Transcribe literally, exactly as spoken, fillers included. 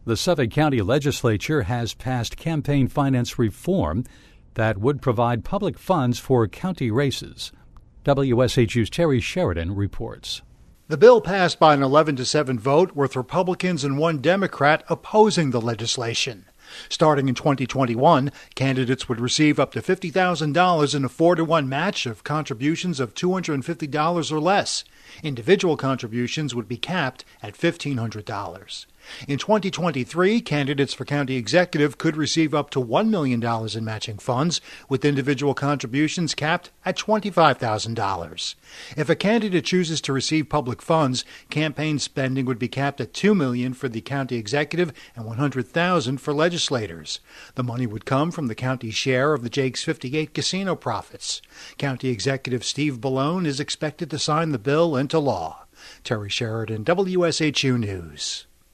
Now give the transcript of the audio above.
The Suffolk County Legislature has passed campaign finance reform that would provide public funds for county races. W S H U's Terry Sheridan reports. The bill passed by an eleven to seven vote, with Republicans and one Democrat opposing the legislation. Starting in twenty twenty-one, candidates would receive up to fifty thousand dollars in a four to one match of contributions of two hundred fifty dollars or less. Individual contributions would be capped at fifteen hundred dollars. In twenty twenty-three, candidates for county executive could receive up to one million dollars in matching funds, with individual contributions capped at twenty-five thousand dollars. If a candidate chooses to receive public funds, campaign spending would be capped at two million dollars for the county executive and one hundred thousand dollars for legislators. The money would come from the county's share of the Jake's fifty-eight casino profits. County Executive Steve Bellone is expected to sign the bill into law. Terry Sheridan, W S H U News.